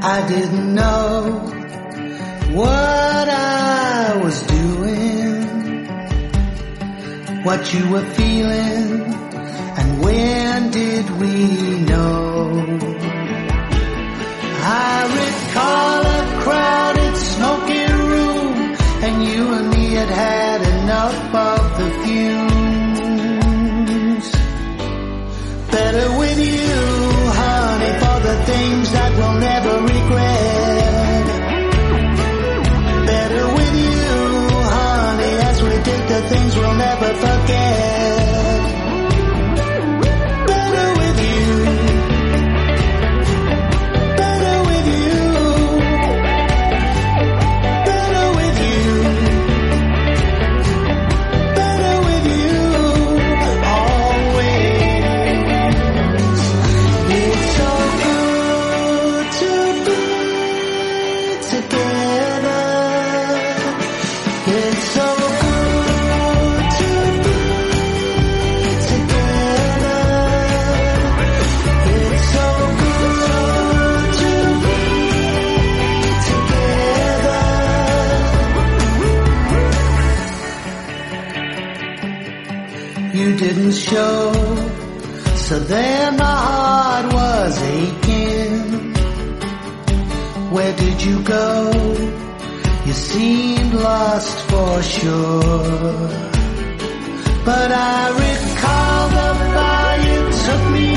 I didn't know what I was doing, what you were feeling, and when did we know? I recall a crowded, smoky room, and you and me had had enough of the fumes. Better with you, honey, for the things that we'll never regret. Better with you, honey, as we did the things we'll never forget. Better with you. Better with you. Better with you. Better with you. Always. It's so good to be together. It's so good to be together. It's so good to be together. You didn't show, so then my heart was aching. Where did you go? You seemed lost for sure. But I recall the fire you took me